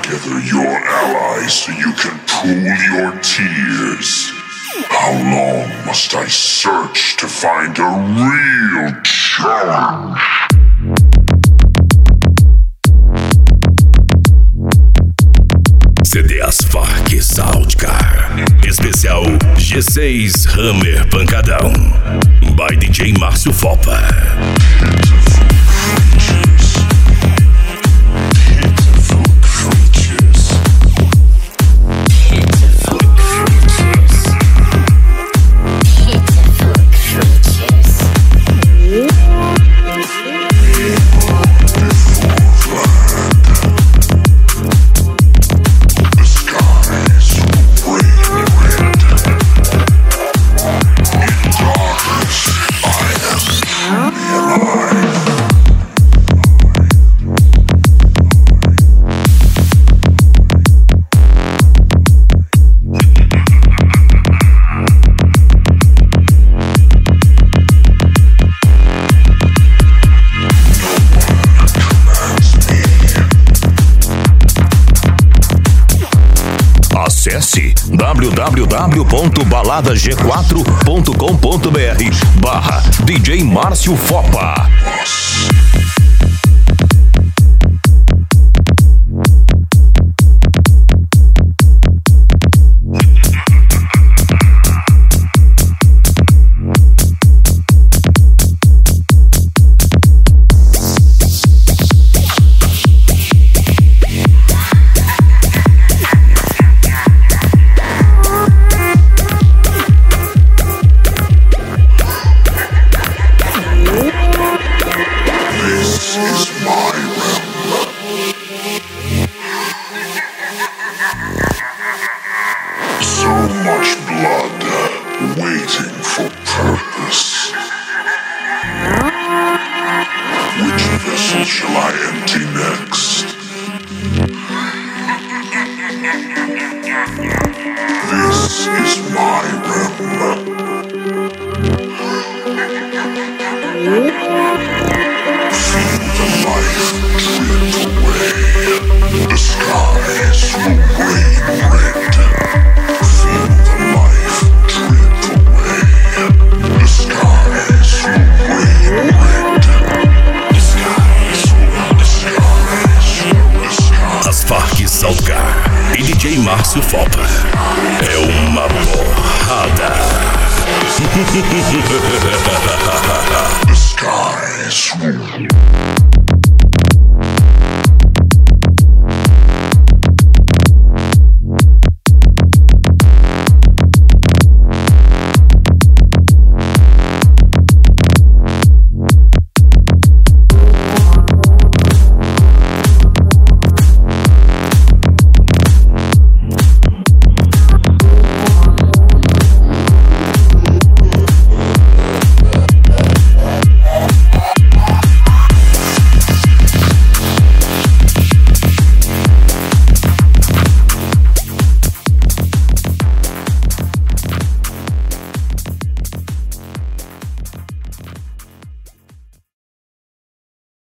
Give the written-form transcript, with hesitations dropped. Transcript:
Gather your allies so you can pool your tears. How long must I search to find a real challenge? CD Asfark Soundcar. Especial G6 Hammer Pancadão. By DJ Márcio Fopa. Acesse www.baladag4.com.br/DJ Márcio Fopa. So much blood waiting for purpose. Which vessel shall I empty next? This is my realm. Feel the life drip away. The skies will rain red. Feel the life drip away. The skies will rain red. The skies will. Asfark Soundcar e DJ Márcio Fopa. É uma porrada.